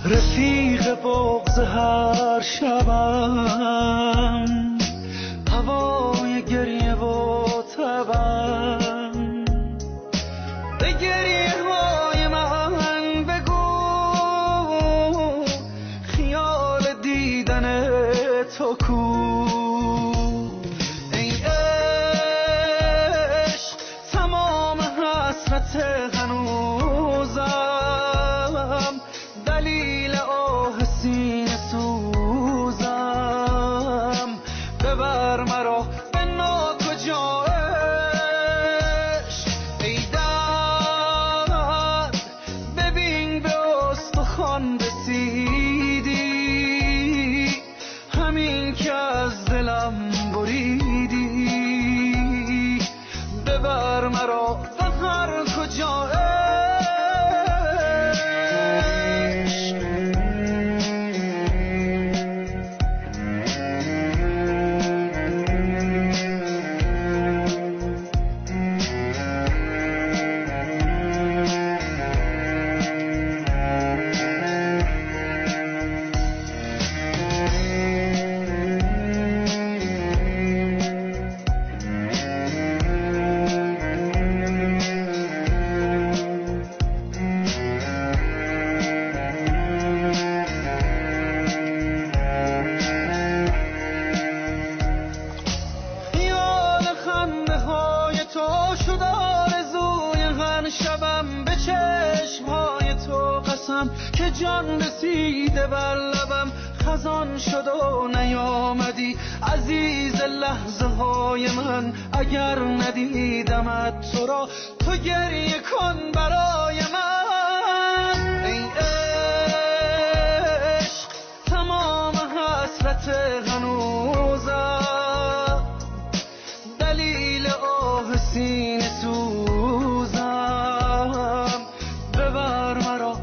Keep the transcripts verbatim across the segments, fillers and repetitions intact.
رفیق بغض هر شبم، هوای گریه و تبم. به گریه های من بگو خیال دیدن تو کو. ای عشق تمام حسرت هنوزم، دلیل آه سینه سوزم. ببر مرا به ناکجا عشق. ای درد ببین به استخوان رسیدی، همین که از دلم بریدی. ببر مرا به هر کجا عشق. که جان رسیده بر لبم، خزان شد و نیامدی عزیز لحظه های من. اگر ندیدمت تو را تو گریه کن برای من. ای عشق تمام حسرت هنوزم، دلیل آه سینه سوزم. ببر مرا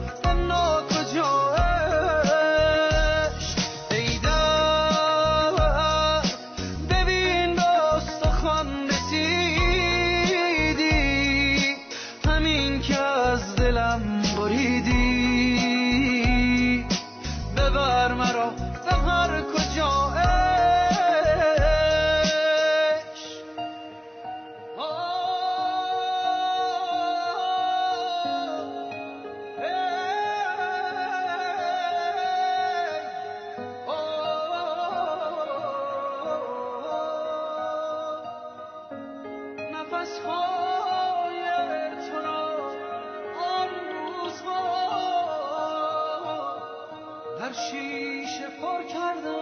در شیشه پر کردم.